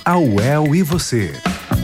A UEL e você.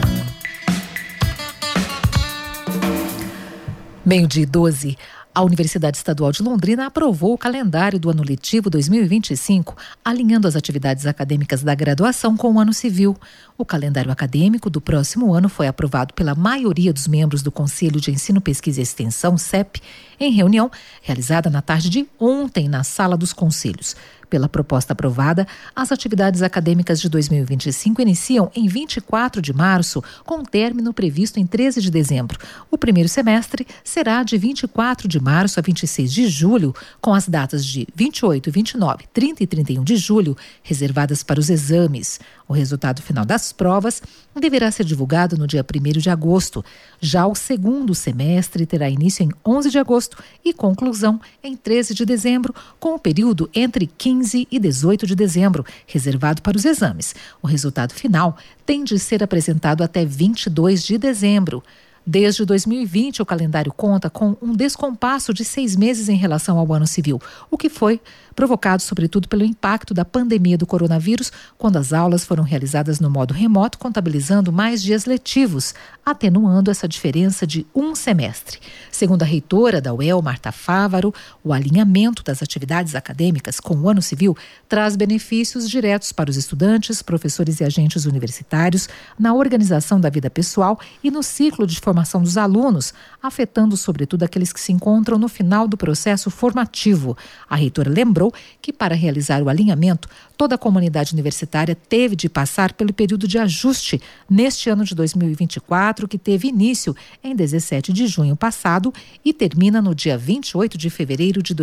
12:12. A Universidade Estadual de Londrina aprovou o calendário do ano letivo 2025, alinhando as atividades acadêmicas da graduação com o ano civil. O calendário acadêmico do próximo ano foi aprovado pela maioria dos membros do Conselho de Ensino, Pesquisa e Extensão, CEP, em reunião realizada na tarde de ontem na Sala dos Conselhos. Pela proposta aprovada, as atividades acadêmicas de 2025 iniciam em 24 de março, com término previsto em 13 de dezembro. O primeiro semestre será de 24 de março a 26 de julho, com as datas de 28, 29, 30 e 31 de julho reservadas para os exames. O resultado final das provas deverá ser divulgado no dia 1º de agosto. Já o segundo semestre terá início em 11 de agosto e conclusão em 13 de dezembro, com o período entre 15 e 18 de dezembro, reservado para os exames. O resultado final tem de ser apresentado até 22 de dezembro. Desde 2020, o calendário conta com um descompasso de 6 meses em relação ao ano civil, o que foi provocado sobretudo pelo impacto da pandemia do coronavírus, quando as aulas foram realizadas no modo remoto, contabilizando mais dias letivos, atenuando essa diferença de um semestre. Segundo a reitora da UEL, Marta Fávaro, o alinhamento das atividades acadêmicas com o ano civil traz benefícios diretos para os estudantes, professores e agentes universitários, na organização da vida pessoal e no ciclo de formação dos alunos, afetando sobretudo aqueles que se encontram no final do processo formativo. A reitora lembrou que, para realizar o alinhamento, toda a comunidade universitária teve de passar pelo período de ajuste neste ano de 2024, que teve início em 17 de junho passado e termina no dia 28 de fevereiro de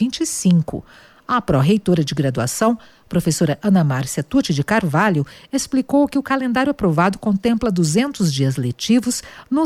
2025. A pró-reitora de graduação, professora Ana Márcia Tucci de Carvalho, explicou que o calendário aprovado contempla 200 dias letivos nos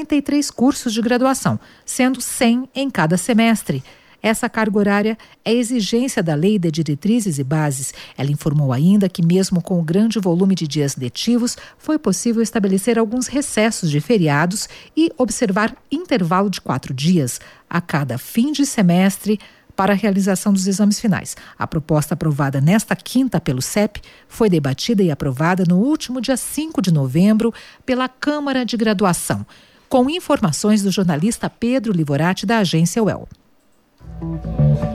53 cursos de graduação, sendo 100 em cada semestre. Essa carga horária é exigência da Lei de Diretrizes e Bases. Ela informou ainda que, mesmo com o grande volume de dias letivos, foi possível estabelecer alguns recessos de feriados e observar intervalo de 4 dias a cada fim de semestre para a realização dos exames finais. A proposta aprovada nesta quinta pelo CEP foi debatida e aprovada no último dia 5 de novembro pela Câmara de Graduação, com informações do jornalista Pedro Livorati, da agência UEL.